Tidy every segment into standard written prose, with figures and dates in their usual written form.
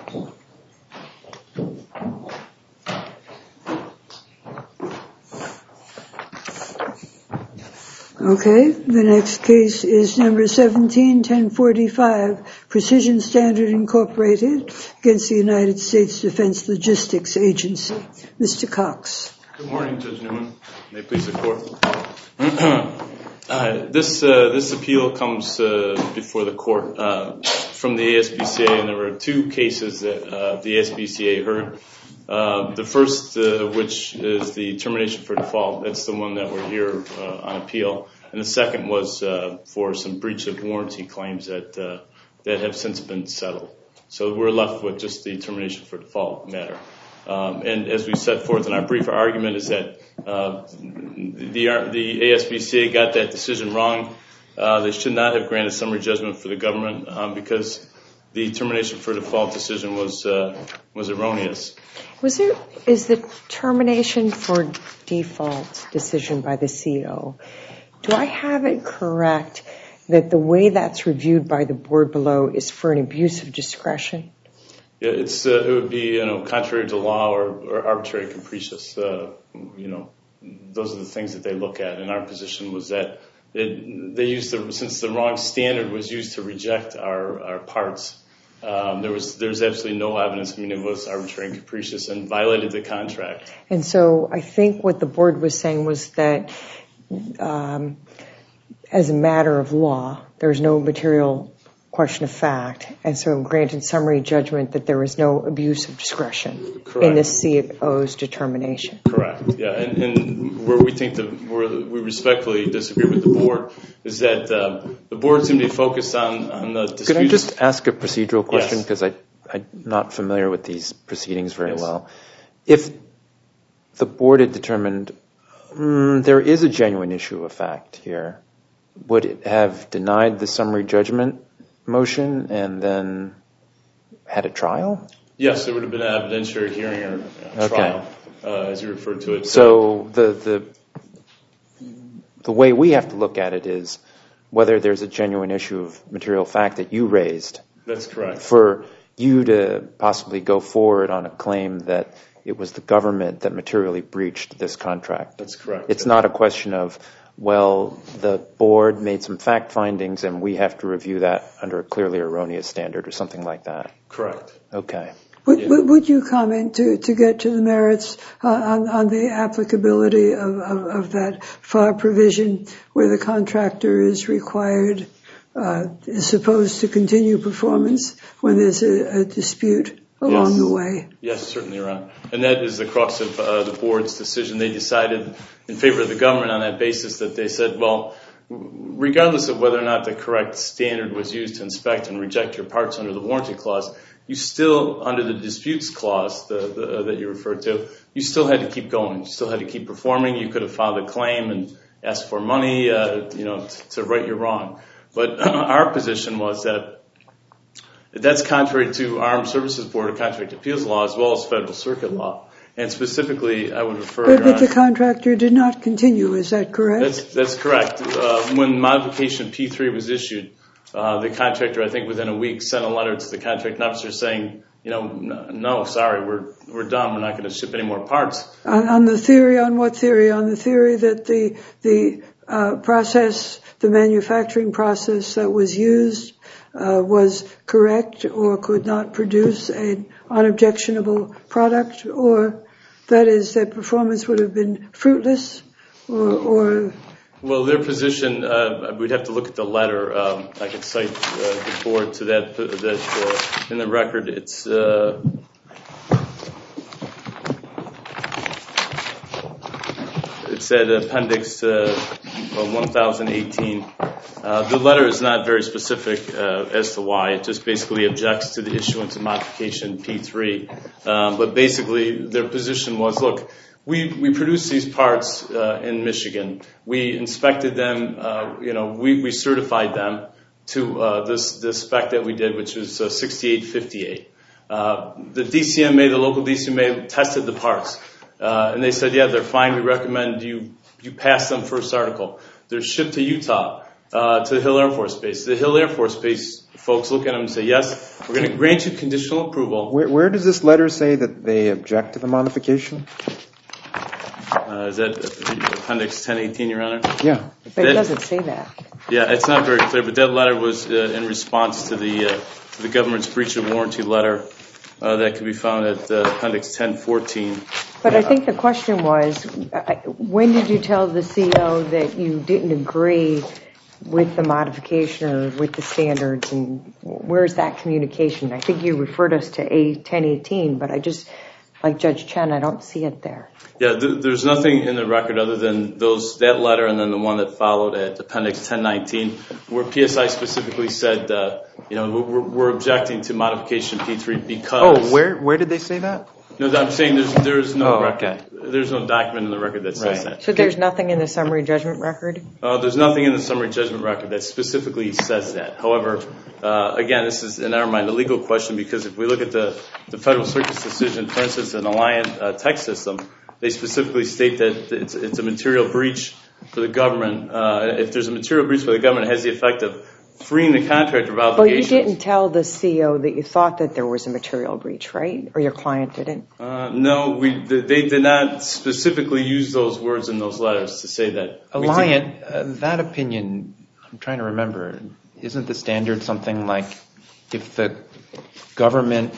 Okay, the next case is number 17-1045, Precision Standard Incorporated against the United States Defense Logistics Agency. Mr. Cox. Good morning, Judge Newman. May it please the Court. This appeal comes before the Court from the ASPCA, and there were two cases that the ASPCA heard. The first, which is the termination for default, that's the one that we're here on appeal. And the second was for some breach of warranty claims that have since been settled. So we're left with just the termination for default matter. And as we set forth in our brief, our argument is that the ASPCA got that decision wrong. They should not have granted summary judgment for the government because the termination for default decision was erroneous. Is the termination for default decision by the CO, do I have it correct that the way that's reviewed by the board below is for an abuse of discretion? Yeah, it would be contrary to law or arbitrary and capricious. Those are the things that they look at. And our position was that since the wrong standard was used to reject our parts, there's absolutely no evidence. I mean, it was arbitrary and capricious and violated the contract. And so I think what the board was saying was that as a matter of law, there's no material question of fact, and so granted summary judgment that there was no abuse of discretion in the CO's determination. Correct. Yeah, and where we think we respectfully disagree with the board is that the board seemed to be focused on the disputes. Could I just ask a procedural question? Yes. Because I'm not familiar with these proceedings very well. If the board had determined there is a genuine issue of fact here, would it have denied the summary judgment motion and then had a trial? Yes, there would have been an evidentiary hearing or trial, as you referred to it. So the way we have to look at it is whether there's a genuine issue of material fact that you raised. That's correct. For you to possibly go forward on a claim that it was the government that materially breached this contract. That's correct. It's not a question of, well, the board made some fact findings and we have to review that under a clearly erroneous standard or something like that. Correct. Okay. Would you comment to get to the merits on the applicability of that FAR provision where the contractor is required, is supposed to continue performance when there's a dispute along the way? Yes, certainly, Your Honor. And that is the crux of the board's decision. They decided in favor of the government on that basis that they said, well, regardless of whether or not the correct standard was used to inspect and reject your parts under the warranty clause, you still, under the disputes clause that you referred to, you still had to keep going. You still had to keep performing. You could have filed a claim and asked for money, to right your wrong. But our position was that that's contrary to Armed Services Board of Contract Appeals law as well as Federal Circuit law. And specifically, I would refer, Your Honor, But the contractor did not continue, is that correct? That's correct. When modification P3 was issued, the contractor, I think within a week, sent a letter to the contracting officer saying, no, sorry, we're done. We're not going to ship any more parts. On the theory, on what theory? On the theory that the process, the manufacturing process that was used was correct or could not produce an unobjectionable product, or that is that performance would have been fruitless, or Well, their position, we'd have to look at the letter. I could cite the board to that in the record. It's at Appendix 1018. The letter is not very specific as to why. It just basically objects to the issuance of modification P3. But basically, their position was, look, we produced these parts in Michigan. We inspected them. We certified them to the spec that we did, which was 6858. The DCMA, the local DCMA, tested the parts, and they said, yeah, they're fine. We recommend you pass them first article. They're shipped to Utah, to the Hill Air Force Base. The Hill Air Force Base folks look at them and say, yes, we're going to grant you conditional approval. Where does this letter say that they object to the modification? Is that Appendix 1018, Your Honor? Yeah. But it doesn't say that. Yeah, it's not very clear, but that letter was in response to the government's breach of warranty letter that can be found at Appendix 1014. But I think the question was, when did you tell the CO that you didn't agree with the modification or with the standards, and where's that communication? I think you referred us to A1018, but I just, like Judge Chen, I don't see it there. Yeah, there's nothing in the record other than that letter and then the one that followed at Appendix 1019, where PSI specifically said, we're objecting to modification P3 because... Oh, where did they say that? No, I'm saying there's no record. Okay. There's no document in the record that says that. So there's nothing in the summary judgment record? There's nothing in the summary judgment record that specifically says that. However, again, this is, in our mind, a legal question because if we look at the Federal Circuit's decision, for instance, an Alliant tech system, they specifically state that it's a material breach for the government. If there's a material breach for the government, it has the effect of freeing the contractor of obligations. But you didn't tell the CO that you thought that there was a material breach, right? Or your client didn't? No, they did not specifically use those words in those letters to say that. Alliant, that opinion, I'm trying to remember, isn't the standard something like if the government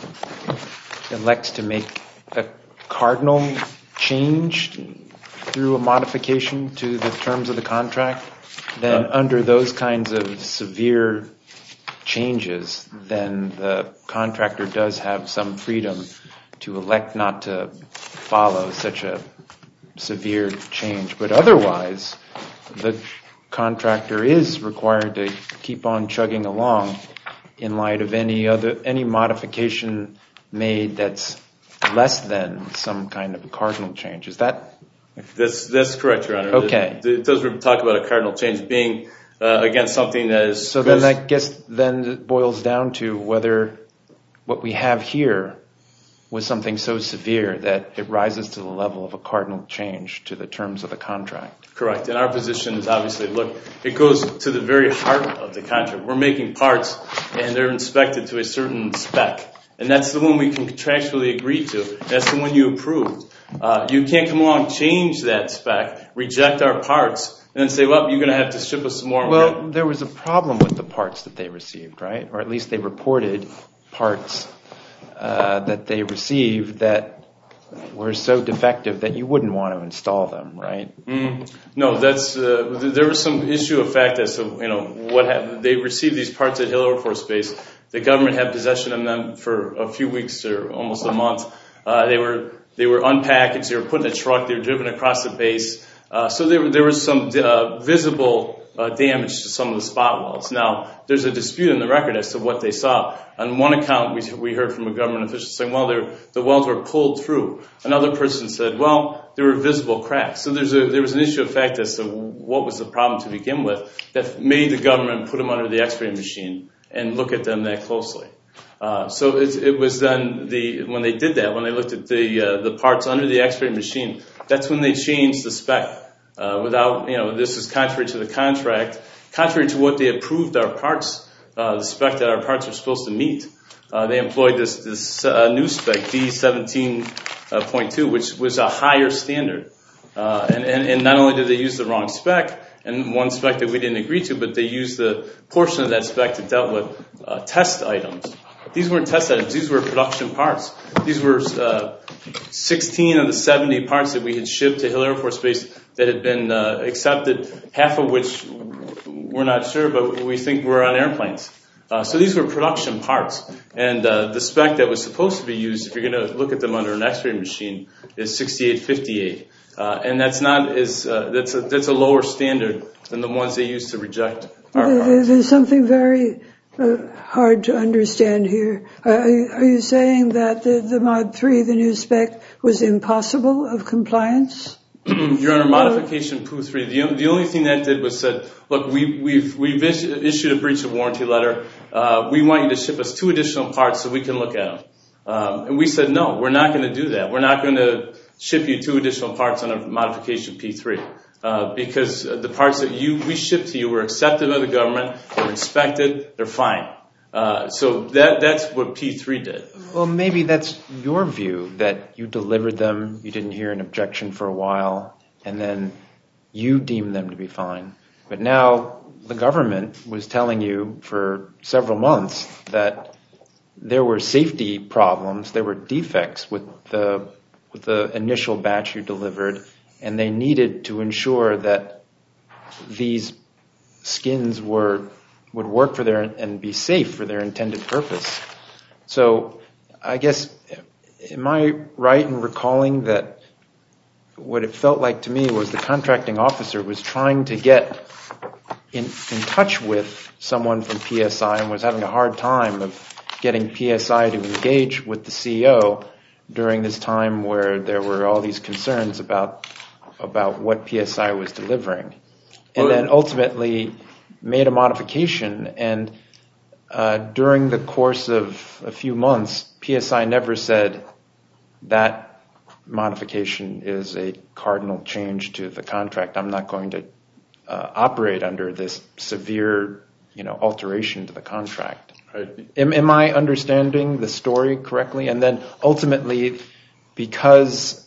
elects to make a cardinal change through a modification to the terms of the contract, then under those kinds of severe changes, then the contractor does have some freedom to elect not to follow such a severe change. But otherwise, the contractor is required to keep on chugging along in light of any modification made that's less than some kind of cardinal change. Is that? That's correct, Your Honor. Okay. It does talk about a cardinal change being, again, something that is... So then I guess then it boils down to whether what we have here was something so severe that it rises to the level of a cardinal change to the terms of the contract. Correct. And our position is obviously, look, it goes to the very heart of the contract. We're making parts, and they're inspected to a certain spec. And that's the one we can contractually agree to. That's the one you approved. You can't come along, change that spec, reject our parts, and then say, well, you're going to have to ship us some more. Well, there was a problem with the parts that they received, right? Or at least they reported parts that they received that were so defective that you wouldn't want to install them, right? No, there was some issue of fact as to what happened. They received these parts at Hill Air Force Base. The government had possession of them for a few weeks or almost a month. They were unpackaged. They were put in a truck. They were driven across the base. So there was some visible damage to some of the spot welds. Now, there's a dispute in the record as to what they saw. On one account, we heard from a government official saying, well, the welds were pulled through. Another person said, well, there were visible cracks. So there was an issue of fact as to what was the problem to begin with that made the government put them under the X-ray machine and look at them that closely. So it was then when they did that, when they looked at the parts under the X-ray machine, that's when they changed the spec. This is contrary to the contract, contrary to what they approved our parts, the spec that our parts are supposed to meet. They employed this new spec, D17.2, which was a higher standard. And not only did they use the wrong spec, and one spec that we didn't agree to, but they used the portion of that spec that dealt with test items. These weren't test items. These were production parts. These were 16 of the 70 parts that we had shipped to Hill Air Force Base that had been accepted, half of which we're not sure, but we think were on airplanes. So these were production parts. And the spec that was supposed to be used, if you're going to look at them under an X-ray machine, is 6858. And that's a lower standard than the ones they used to reject our parts. There's something very hard to understand here. Are you saying that the Mod 3, the new spec, was impossible of compliance? Your Honor, modification POO 3, the only thing that did was said, look, we've issued a breach of warranty letter. We want you to ship us 2 additional parts so we can look at them. And we said, no, we're not going to do that. We're not going to ship you 2 additional parts on a modification P3. because the parts that we shipped to you were accepted by the government, they were inspected, they're fine. So that's what P3 did. Well, maybe that's your view, that you delivered them, you didn't hear an objection for a while, and then you deemed them to be fine. But now the government was telling you for several months that there were safety problems, there were defects with the initial batch you delivered, and they needed to ensure that these skins would work for and be safe for their intended purpose. So I guess, am I right in recalling that what it felt like to me was the contracting officer was trying to get in touch with someone from PSI and was having a hard time of getting PSI to engage with the CEO during this time where there were all these concerns about what PSI was delivering. And then ultimately made a modification, and during the course of a few months, PSI never said that modification is a cardinal change to the contract. I'm not going to operate under this severe, alteration to the contract. Right. Am I understanding the story correctly? And then ultimately, because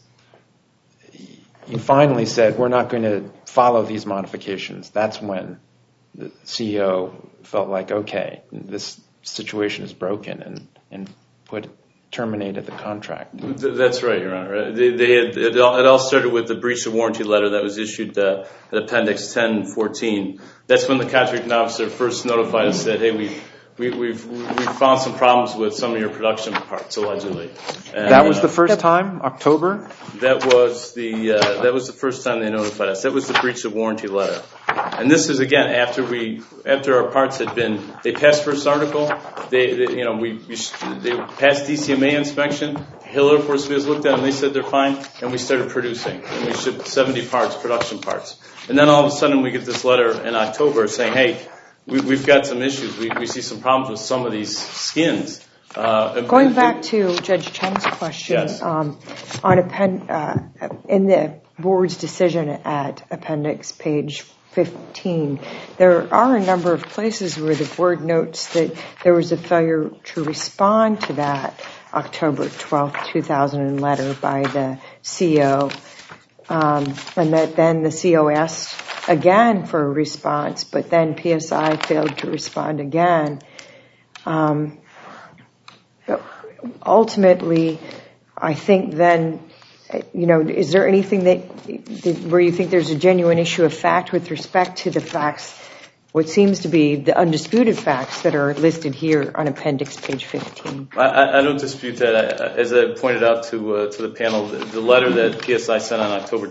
you finally said we're not going to follow these modifications, that's when the CEO felt like, okay, this situation is broken, and terminated the contract. That's right, Your Honor. It all started with the breach of warranty letter that was issued at Appendix 1014. That's when the contracting officer first notified us that, hey, we've found some problems with some of your production parts, allegedly. And that was the first time, October? That was the first time they notified us. That was the breach of warranty letter. And this is, again, after our parts had been, they passed first article, they passed DCMA inspection, Hill Air Force Base looked at them, they said they're fine, and we started producing. And we shipped 70 parts, production parts. And then all of a sudden we get this letter in October saying, hey, we've got some issues. We see some problems with some of these skins. Going back to Judge Chen's question, yes. In the board's decision at appendix page 15, there are a number of places where the board notes that there was a failure to respond to that October 12, 2000 letter by the CEO, and that then the CEO asked again for a response, but then PSI failed to respond again. Ultimately, I think then, is there anything where you think there's a genuine issue of fact with respect to the facts, what seems to be the undisputed facts that are listed here on appendix page 15? I don't dispute that. As I pointed out to the panel, the letter that PSI sent on October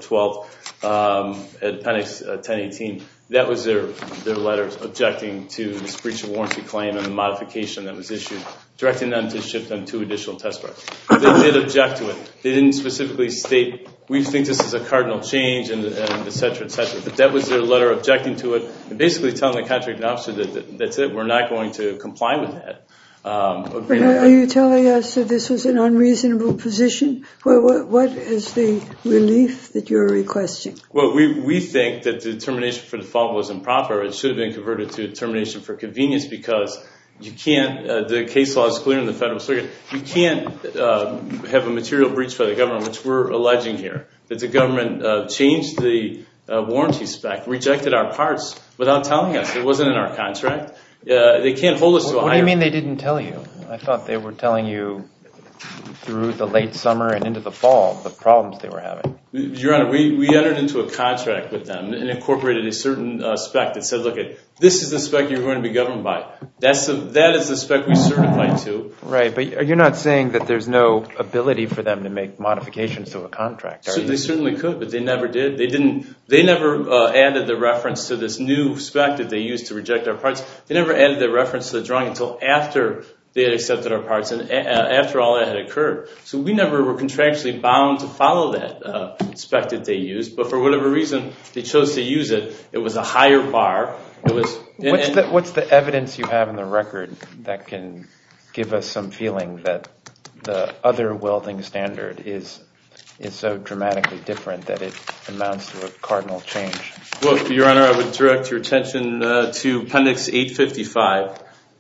12th at appendix 1018, that was their letter objecting to this breach of warranty claim and the modification that was issued, directing them to ship them 2 additional test parts. They did object to it. They didn't specifically state, we think this is a cardinal change, and et cetera, et cetera. But that was their letter objecting to it, and basically telling the contracting officer that that's it, we're not going to comply with that. But are you telling us that this was an unreasonable position? What is the relief that you're requesting? Well, we think that the determination for default was improper. It should have been converted to a determination for convenience, because you can't, the case law is clear in the Federal Circuit, you can't have a material breach by the government, which we're alleging here, that the government changed the warranty spec, rejected our parts without telling us. It wasn't in our contract. They can't hold us to a higher... What do you mean they didn't tell you? I thought they were telling you through the late summer and into the fall the problems they were having. Your Honor, we entered into a contract with them and incorporated a certain spec that said, look, this is the spec you're going to be governed by. That is the spec we certified to. Right, but you're not saying that there's no ability for them to make modifications to a contract, are you? They certainly could, but they never did. They never added the reference to this new spec that they used to reject our parts. They never added the reference to the drawing until after they had accepted our parts and after all that had occurred. So we never were contractually bound to follow that spec that they used, but for whatever reason, they chose to use it. It was a higher bar. It was. What's the evidence you have in the record that can give us some feeling that the other welding standard is is so dramatically different that it amounts to a cardinal change? Well, Your Honor, I would direct your attention to Appendix 855.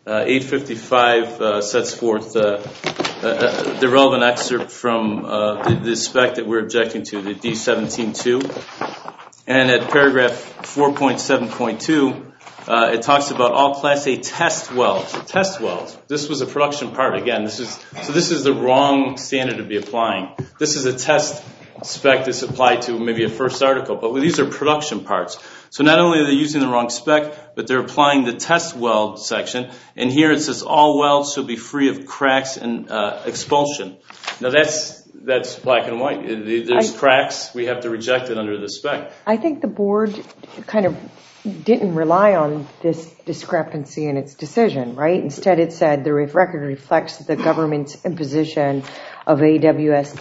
855 sets forth the relevant excerpt from the spec that we're objecting to, the D17-2. And at paragraph 4.7.2, it talks about all Class A test wells. Test wells. This was a production part. Again, this is the wrong standard to be applying. This is a test spec that's applied to maybe a first article, but these are production parts. So not only are they using the wrong spec, but they're applying the test weld section. And here it says all welds shall be free of cracks and expulsion. Now that's black and white. There's cracks. We have to reject it under the spec. I think the board kind of didn't rely on this discrepancy in its decision, right? Instead, it said the record reflects that the government's imposition of AWS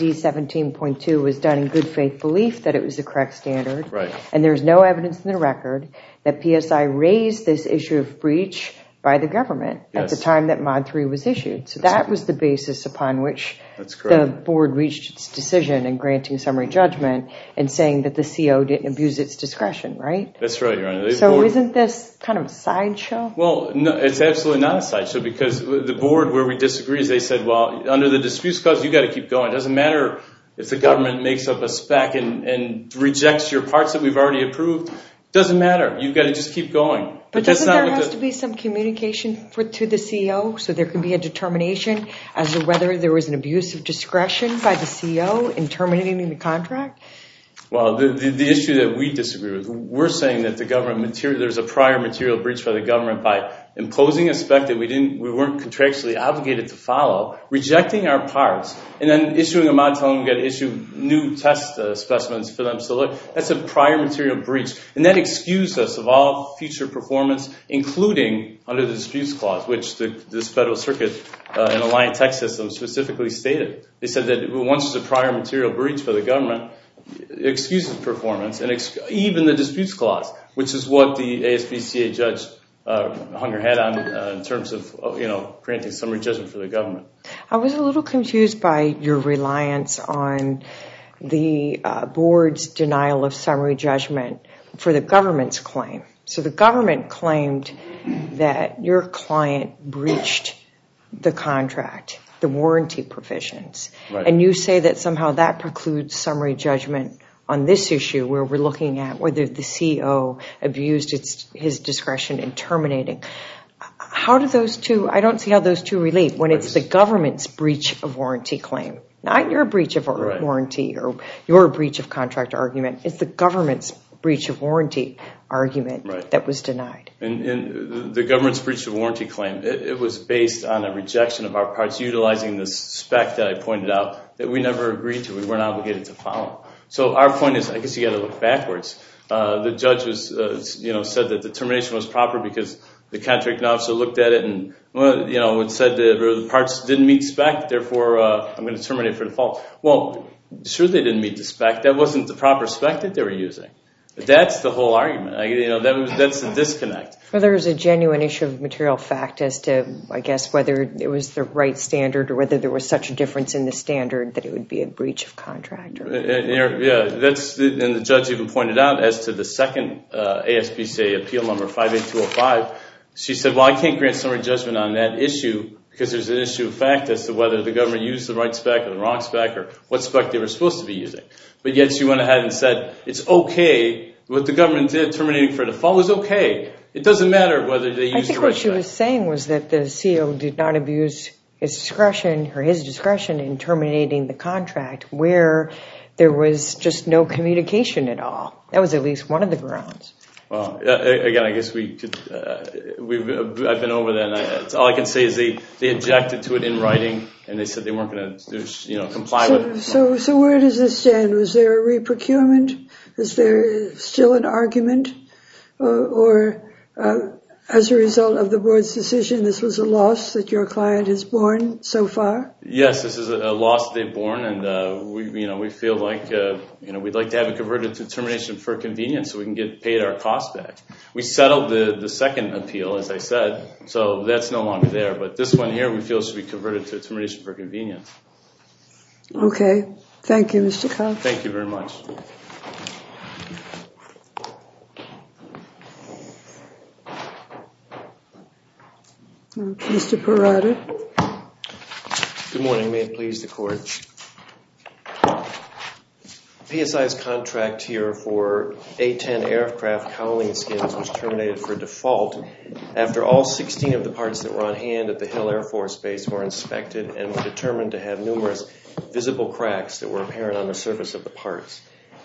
D17.2 was done in good faith belief that it was the correct standard. Right. And there's no evidence in the record that PSI raised this issue of breach by the government at the time that Mod 3 was issued. So that was the basis upon which the board reached its decision in granting summary judgment and saying that the CO didn't abuse its discretion, right? That's right, Your Honor. So isn't this kind of a sideshow? Well, no, it's absolutely not a sideshow because the board where we disagree is they said, well, under the disputes clause, you got to keep going. It doesn't matter if the government makes up a spec and rejects your parts that we've already approved. It doesn't matter. You've got to just keep going. But doesn't there have to be some communication to the CEO so there can be a determination as to whether there was an abuse of discretion by the CEO in terminating the contract? Well, the issue that we disagree with, we're saying that the government there's a prior material breach by the government by imposing a spec that we weren't contractually obligated to follow, rejecting our parts, and then issuing a mod telling them we've got to issue new test specimens for them to look. That's a prior material breach, and that excused us of all future performance, including under the disputes clause, which this Federal Circuit in Alliant Tech System specifically stated. They said that once there's a prior material breach by the government, it excuses performance, and even the disputes clause, which is what the ASPCA judge hung her head on in terms of granting summary judgment for the government. I was a little confused by your reliance on the board's denial of summary judgment for the government's claim. So the government claimed that your client breached the contract, the warranty provisions. Right. And you say that somehow that precludes summary judgment on this issue where we're looking at whether the CEO abused his discretion in terminating. How do those two, I don't see how those two relate when it's the government's breach of warranty claim, not your breach of warranty or your breach of contract argument. It's the government's breach of warranty argument that was denied. And the government's breach of warranty claim, it was based on a rejection of our parts utilizing this spec that I pointed out that we never agreed to. We weren't obligated to follow. So our point is, I guess you got to look backwards. The judge was, said that the termination was proper because the contracting officer looked at it and, it said that the parts didn't meet spec, therefore I'm going to terminate for default. Well, sure they didn't meet the spec. That wasn't the proper spec that they were using. That's the whole argument. That's the disconnect. Well, there was a genuine issue of material fact as to, I guess, whether it was the right standard or whether there was such a difference in the standard that it would be a breach of contract. And the judge even pointed out as to the second ASPCA appeal number 58205, she said, well, I can't grant summary judgment on that issue because there's an issue of fact as to whether the government used the right spec or the wrong spec or what spec they were supposed to be using. But yet she went ahead and said, it's okay. What the government did, terminating for default, was okay. It doesn't matter whether they used the right spec. I think what she was saying was that the CEO did not abuse his discretion in terminating the contract where there was just no communication at all. That was at least one of the grounds. Well, again, I guess I've been over that, and all I can say is they objected to it in writing, and they said they weren't going to, comply with it. So where does this stand? Was there a re-procurement? Is there still an argument? Or as a result of the board's decision, this was a loss that your client has borne so far? Yes, this is a loss that they've borne, and we feel like we'd like to have it converted to termination for convenience so we can get paid our costs back. We settled the second appeal, as I said, so that's no longer there. But this one here, we feel should be converted to termination for convenience. Okay. Thank you, Mr. Cox. Thank you very much. Mr. Parada. Good morning. May it please the Court. PSI's contract here for A-10 aircraft cowling skins was terminated for default after all 16 of the parts that were on hand at the Hill Air Force Base were inspected and were determined to have numerous visible cracks that were apparent on the surface of the parts.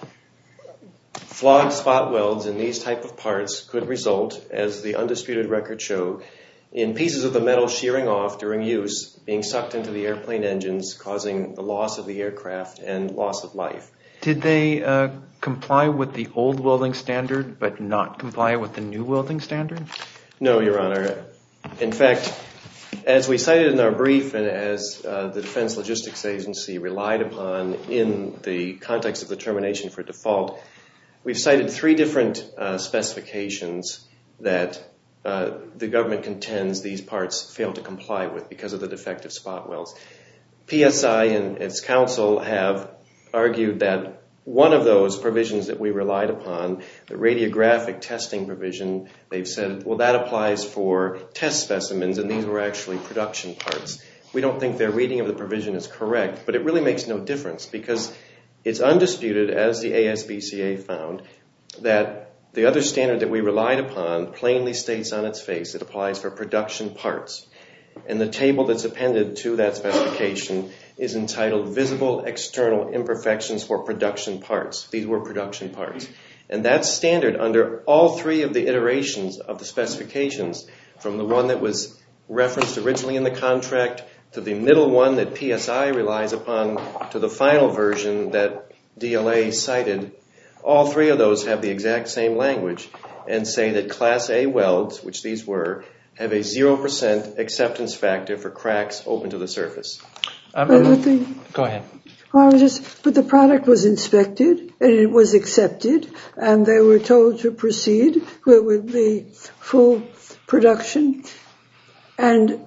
Flawed spot welds in these type of parts could result, as the undisputed record showed, in pieces of the metal shearing off during use, being sucked into the airplane engines, causing the loss of the aircraft and loss of life. Did they comply with the old welding standard but not comply with the new welding standard? No, Your Honor. In fact, as we cited in our brief and as the Defense Logistics Agency relied upon in the context of the termination for default, we've cited 3 different specifications that the government contends these parts fail to comply with because of the defective spot welds. PSI and its counsel have argued that one of those provisions that we relied upon, the radiographic testing provision, they've said, well, that applies for test specimens, and these were actually production parts. We don't think their reading of the provision is correct, but it really makes no difference because it's undisputed, as the ASBCA found, that the other standard that we relied upon plainly states on its face it applies for production parts. And the table that's appended to that specification is entitled Visible External Imperfections for Production Parts. These were production parts. And that standard under all 3 of the iterations of the specifications, from the one that was referenced originally in the contract to the middle one that PSI relies upon to the final version that DLA cited, all 3 of those have the exact same language and say that Class A welds, which these were, have a 0% acceptance factor for cracks open to the surface. Go ahead. But the product was inspected and it was accepted and they were told to proceed with the full production and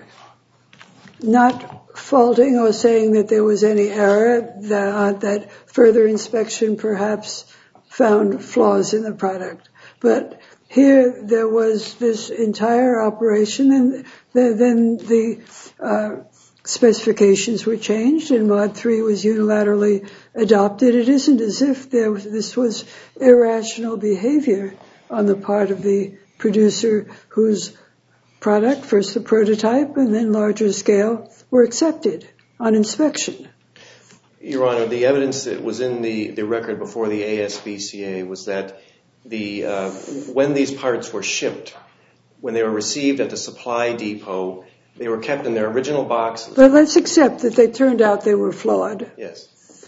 not faulting or saying that there was any error, that further inspection perhaps found flaws in the product. But here there was this entire operation and then the specifications were changed and Mod 3 was unilaterally adopted. It isn't as if this was irrational behavior on the part of the producer whose product, first the prototype and then larger scale, were accepted on inspection. Your Honor, the evidence that was in the record before the ASBCA was that when these parts were shipped, when they were received at the supply depot, they were kept in their original boxes. But let's accept that they turned out they were flawed. Yes.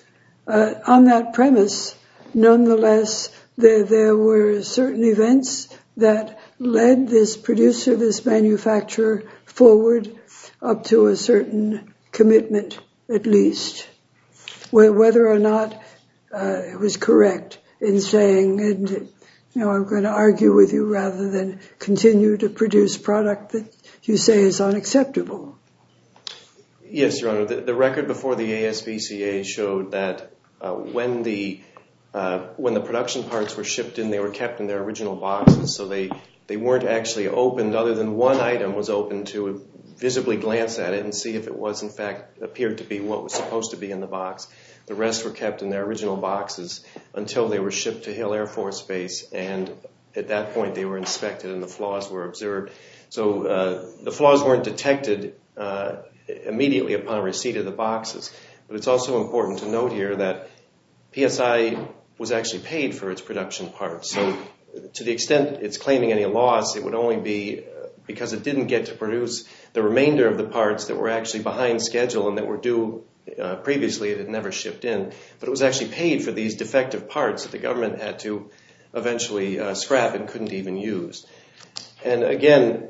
On that premise, nonetheless, there were certain events that led this producer, this manufacturer, forward up to a certain commitment, at least. Whether or not it was correct in saying, I'm going to argue with you rather than continue to produce product that you say is unacceptable. Yes, Your Honor. The record before the ASBCA showed that when the production parts were shipped in, they were kept in their original boxes, so they weren't actually opened other than one item was opened to visibly glance at it and see if it was in fact appeared to be what was supposed to be in the box. The rest were kept in their original boxes until they were shipped to Hill Air Force Base, and at that point they were inspected and the flaws were observed. So the flaws weren't detected immediately upon receipt of the boxes. But it's also important to note here that PSI was actually paid for its production parts. So to the extent it's claiming any loss, it would only be because it didn't get to produce the remainder of the parts that were actually behind schedule and that were due previously. It had never shipped in. But it was actually paid for these defective parts that the government had to eventually scrap and couldn't even use. And again,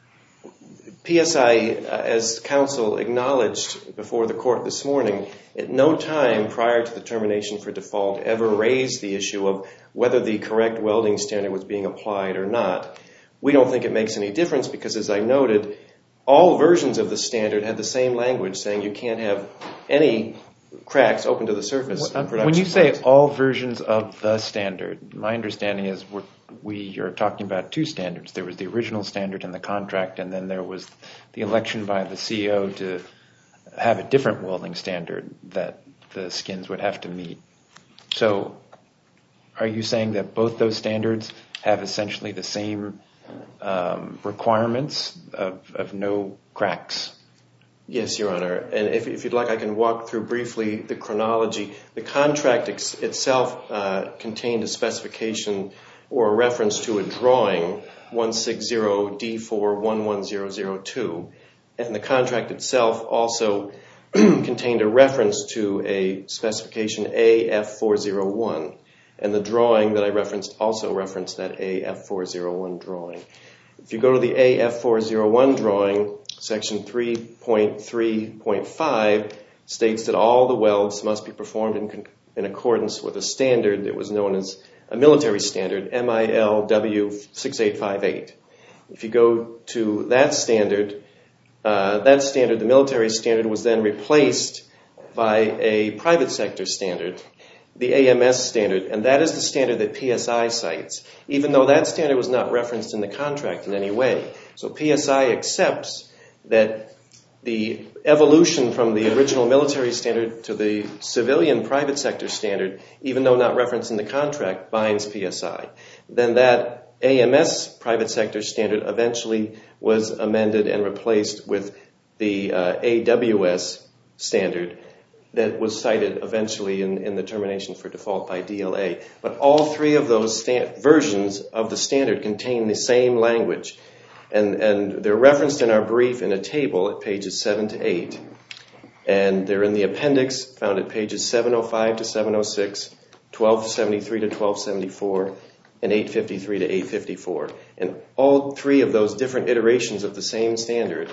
PSI, as counsel acknowledged before the court this morning, at no time prior to the termination for default ever raised the issue of whether the correct welding standard was being applied or not. We don't think it makes any difference because, as I noted, all versions of the standard had the same language saying you can't have any cracks open to the surface. When you say all versions of the standard, my understanding is we are talking about two standards. There was the original standard in the contract, and then there was the election by the CEO to have a different welding standard that the skins would have to meet. So are you saying that both those standards have essentially the same requirements of no cracks? Yes, Your Honor. And if you'd like, I can walk through briefly the chronology. The contract itself contained a specification or a reference to a drawing, 160D4-11002. And the contract itself also contained a reference to a specification AF401. And the drawing that I referenced also referenced that AF401 drawing. If you go to the AF401 drawing, section 3.3.5 states that all the welds must be performed in accordance with a standard that was known as a military standard, MILW6858. If you go to that standard, the military standard was then replaced by a private sector standard, the AMS standard, and that is the standard that PSI cites, even though that standard was not referenced in the contract in any way. So PSI accepts that the evolution from the original military standard to the civilian private sector standard, even though not referenced in the contract, binds PSI. Then that AMS private sector standard eventually was amended and replaced with the AWS standard that was cited eventually in the termination for default by DLA. But all three of those versions of the standard contain the same language. And they're referenced in our brief in a table at pages 7 to 8. And they're in the appendix found at pages 705 to 706, 1273 to 1274, and 853 to 854. And all three of those different iterations of the same standard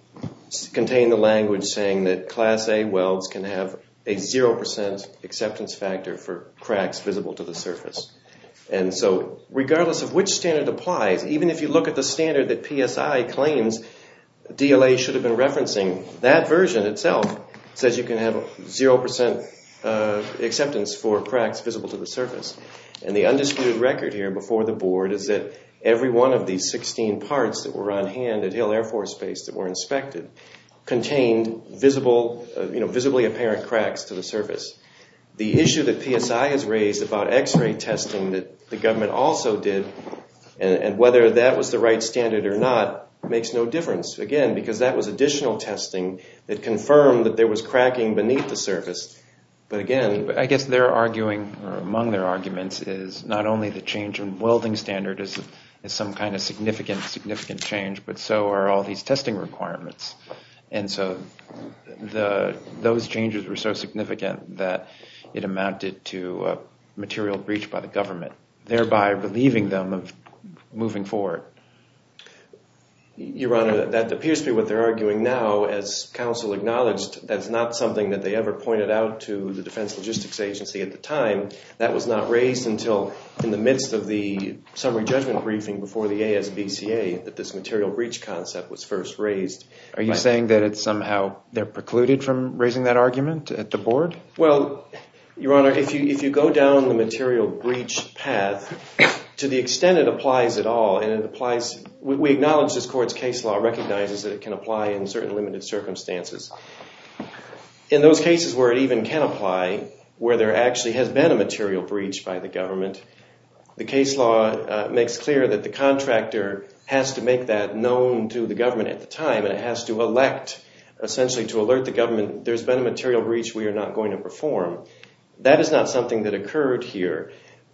contain the language saying that Class A welds can have a 0% acceptance factor for cracks visible to the surface. And so regardless of which standard applies, even if you look at the standard that PSI claims DLA should have been referencing, that version itself says you can have 0% acceptance for cracks visible to the surface. And the undisputed record here before the board is that every one of these 16 parts that were on hand at Hill Air Force Base that were inspected contained visibly apparent cracks to the surface. The issue that PSI has raised about X-ray testing that the government also did, and whether that was the right standard or not, makes no difference. Again, because that was additional testing that confirmed that there was cracking beneath the surface. But again, I guess they're arguing, or among their arguments, is not only the change in welding standard is some kind of significant change, but so are all these testing requirements. And so those changes were so significant that it amounted to a material breach by the government, thereby relieving them of moving forward. Your Honor, that appears to be what they're arguing now. As counsel acknowledged, that's not something that they ever pointed out to the Defense Logistics Agency at the time. That was not raised until in the midst of the summary judgment briefing before the ASBCA that this material breach concept was first raised. Are you saying that it's somehow they're precluded from raising that argument at the board? Well, Your Honor, if you go down the material breach path, to the extent it applies at all, and it applies, we acknowledge this court's case law recognizes that it can apply in certain limited circumstances. In those cases where it even can apply, where there actually has been a material breach by the government, the case law makes clear that the contractor has to make that known to the government at the time, and it has to elect, essentially to alert the government, there's been a material breach we are not going to perform. That is not something that occurred here.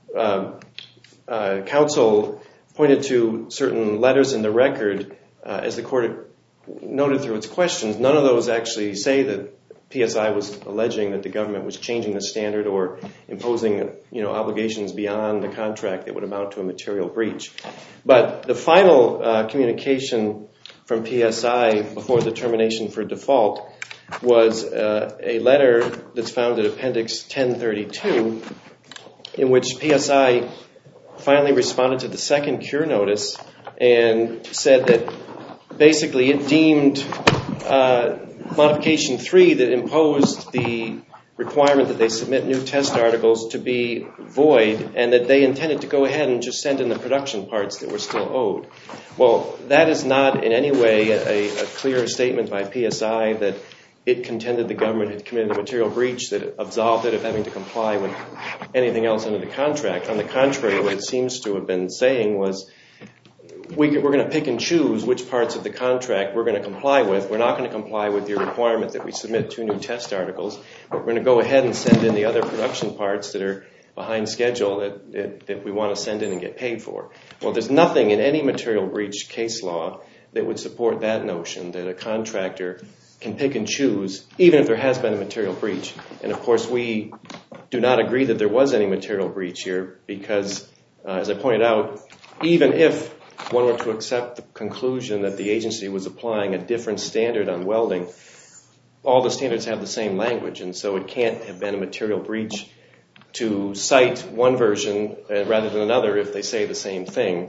Counsel pointed to certain letters in the record, as the court noted through its questions. None of those actually say that PSI was alleging that the government was changing the standard or imposing obligations beyond the contract that would amount to a material breach. But the final communication from PSI before the termination for default was a letter that's found in Appendix 1032 in which PSI finally responded to the second cure notice and said that basically it deemed Modification 3 that imposed the requirement that they submit new test articles to be void, and that they intended to go ahead and just send in the production parts that were still owed. Well, that is not in any way a clear statement by PSI that it contended the government had committed a material breach that absolved it of having to comply with anything else under the contract. On the contrary, what it seems to have been saying was, we're going to pick and choose which parts of the contract we're going to comply with. We're not going to comply with your requirement that we submit 2 new test articles, but we're going to go ahead and send in the other production parts that are behind schedule that we want to send in and get paid for. Well, there's nothing in any material breach case law that would support that notion that a contractor can pick and choose, even if there has been a material breach. And of course, we do not agree that there was any material breach here because, as I pointed out, even if one were to accept the conclusion that the agency was applying a different standard on welding, all the standards have the same language, and so it can't have been a material breach to cite one version rather than another if they say the same thing.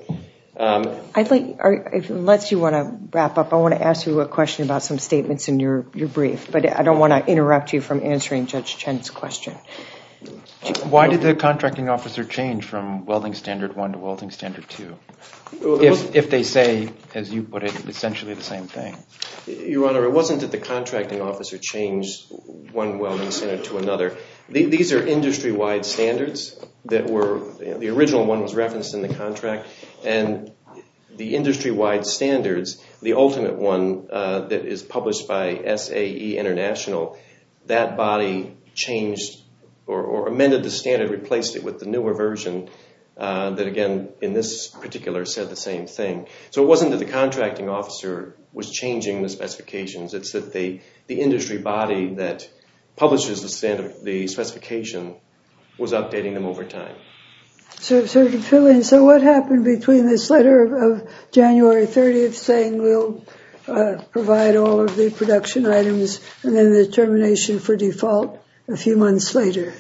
Unless you want to wrap up, I want to ask you a question about some statements in your brief, but I don't want to interrupt you from answering Judge Chen's question. Why did the contracting officer change from welding standard 1 to welding standard 2? If they say, as you put it, essentially the same thing. Your Honor, it wasn't that the contracting officer changed one welding standard to another. These are industry-wide standards that were, the original one was referenced in the contract, and the industry-wide standards, the ultimate one that is published by SAE International, that body changed or amended the standard, replaced it with the newer version that, again, in this particular said the same thing. So it wasn't that the contracting officer was changing the specifications. It's that the industry body that publishes the specification was updating them over time. So to fill in, so what happened between this letter of January 30th saying we'll provide all of the production items and then the termination for default a few months later?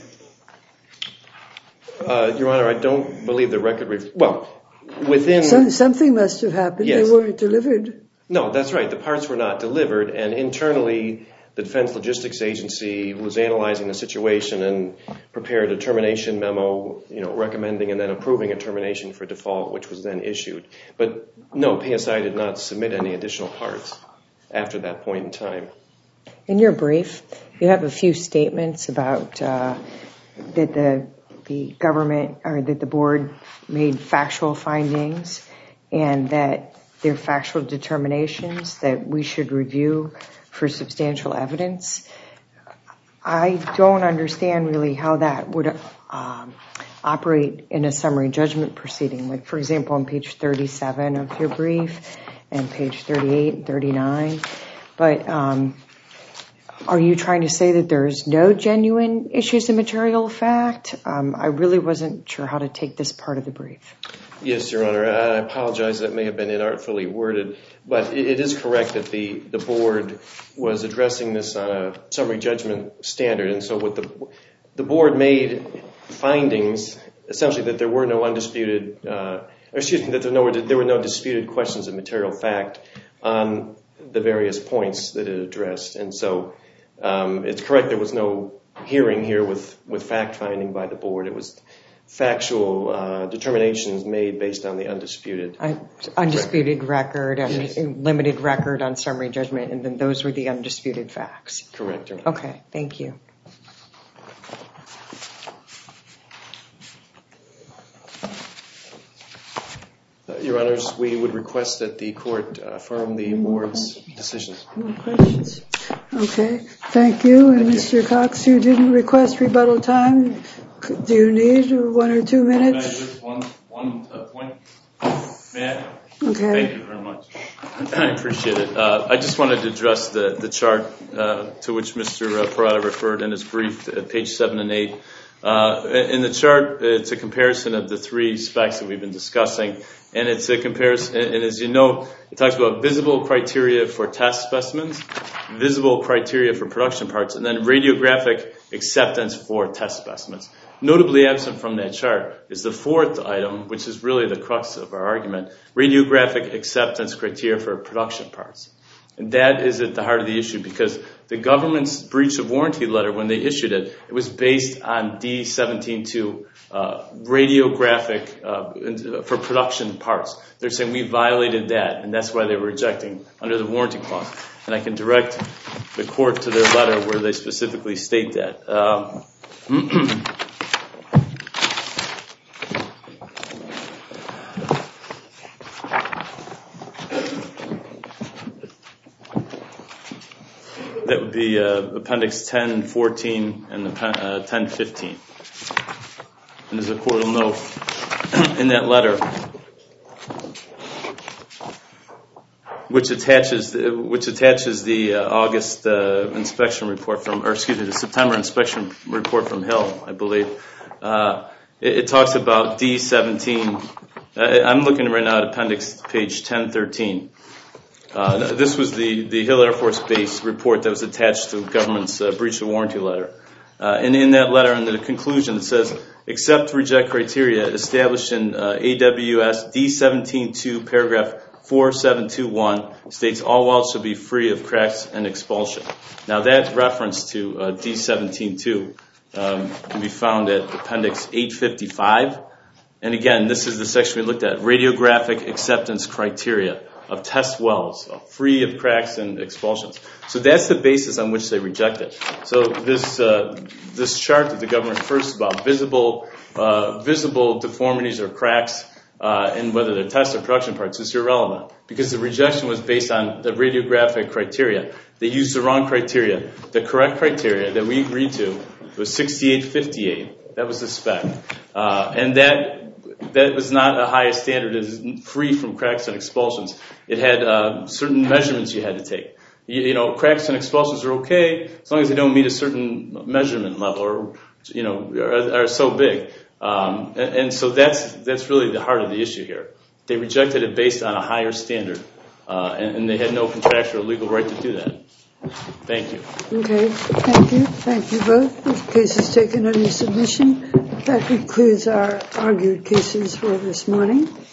Your Honor, I don't believe the record... within... Something must have happened. Yes. They weren't delivered. No, that's right. The parts were not delivered, and internally the Defense Logistics Agency was analyzing the situation and prepared a termination memo, recommending and then approving a termination for default, which was then issued. But no, PSI did not submit any additional parts after that point in time. In your brief, you have a few statements about that the government or that the board made factual findings and that they're factual determinations that we should review for substantial evidence. I don't understand really how that would operate in a summary judgment proceeding. Like, for example, on page 37 of your brief and page 38 and 39. But are you trying to say that there's no genuine issues of material fact? I really wasn't sure how to take this part of the brief. Yes, Your Honor. I apologize. That may have been inartfully worded. But it is correct that the board was addressing this on a summary judgment standard. And so what the board made findings, essentially that there were no undisputed, that there were no disputed questions of material fact on the various points that it addressed. And so it's correct there was no hearing here with fact-finding by the board. It was factual determinations made based on the undisputed record and limited record on summary judgment, and then those were the undisputed facts. Correct, Your Honor. Okay, thank you. Your Honors, we would request that the court affirm the board's decisions. No questions. Okay, thank you. And Mr. Cox, you didn't request rebuttal time. Do you need 1 or 2 minutes? Just one point. May I? Okay. Thank you very much. I appreciate it. I just wanted to address the chart to which Mr. Parada referred in his brief at page 7 and 8. In the chart, it's a comparison of the 3 specs that we've been discussing, and it's a comparison. And as you know, it talks about visible criteria for test specimens, visible criteria for production parts, and then radiographic acceptance for test specimens. Notably absent from that chart is the 4th item, which is really the crux of our argument, radiographic acceptance criteria for production parts. And that is at the heart of the issue, because the government's breach of warranty letter, when they issued it, it was based on D-17-2 radiographic for production parts. They're saying we violated that, and that's why they were rejecting under the warranty clause. And I can direct the court to their letter where they specifically state that. That would be Appendix 1014 and 1015. And as the court will note, in that letter, which attaches the August inspection report the September inspection report from Hill, I believe. It talks about D-17. I'm looking right now at Appendix page 1013. This was the Hill Air Force Base report that was attached to the government's breach of warranty letter. And in that letter, under the conclusion, it says, accept reject criteria established in AWS D-17-2 paragraph 4721 states all welds should be free of cracks and expulsion. Now that reference to D-17-2 can be found at Appendix 855. And again, this is the section we looked at, radiographic acceptance criteria of test welds, free of cracks and expulsions. So that's the basis on which they reject it. So this chart that the government refers to about visible deformities or cracks, and whether they're test or production parts, is irrelevant because the rejection was based on the radiographic criteria. They used the wrong criteria. The correct criteria that we agreed to was 6858. That was the spec, and that was not a highest standard as free from cracks and expulsions. It had certain measurements you had to take. Cracks and expulsions are okay as long as they don't meet a certain measurement level or are so big. And so that's really the heart of the issue here. They rejected it based on a higher standard, and they had no contractual or legal right to do that. Thank you. Okay, thank you. Thank you both. This case is taken under submission. That concludes our argued cases for this morning.